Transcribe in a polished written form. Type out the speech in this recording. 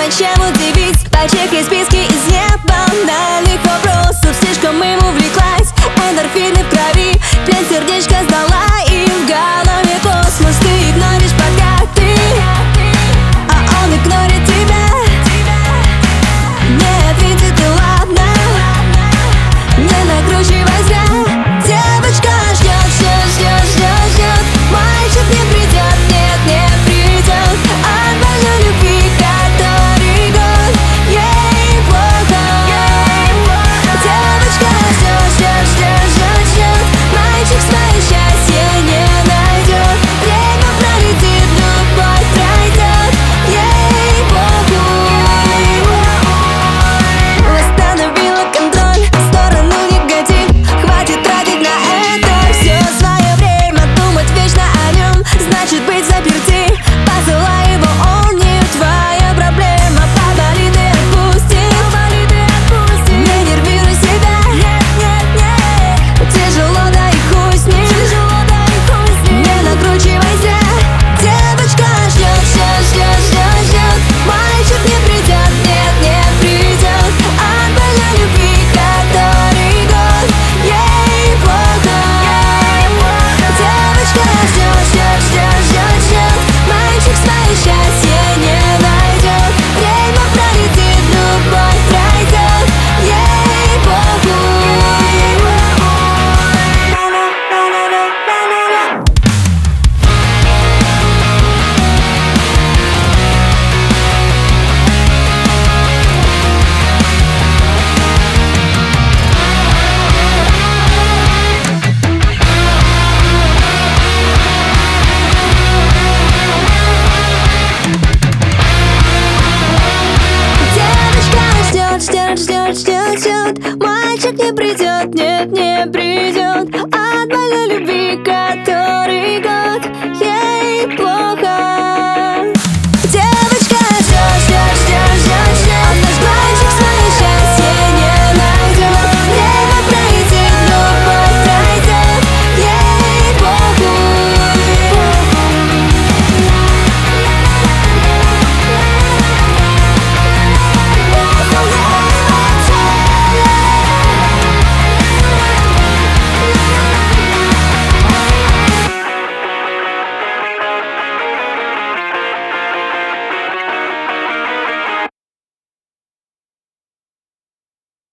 чем удивить. Почерки списки из небанальных вопросов. Слишком им увлеклась, эндорфины в крови. Плен сердечко сдала, и в голове космос. Ты игноришь подкаты, а он игнорит тебя. Не ответит и ладно, не накручивай зря. Девочка ждет, ждет, ждет, ждет, ждет. Мальчик не придет, нет, не придет. От больной любви, который год, ей плохо. Девочка ждет, ждет, ждет, ждет, ждет. Мальчик свое счастье не найдет. Время пролетит, любовь пройдет, ей похуй. Восстановила контроль, в сторону негатив. Хватит тратить на это все свое время. Думать вечно о нем, значит быть заперти. Посылай его, он не твоя проблема. Поболит и отпусти, не нервируй себя. Тяжело, да и хуй с ним, не накручивай зря. Девочка ждет, ждет, ждет, ждет, ждет. Мальчик не придет, нет, не придет. От больной любви, который год, ей плохо. Девочка ждет, ждет, ждет, ждет, ждет. Мальчик свое счастье не найдет. Время пролетит, любовь пройдет, ей похуй. Девочка ждет, ждет, ждет, ждет, ждет. Мальчик не придет.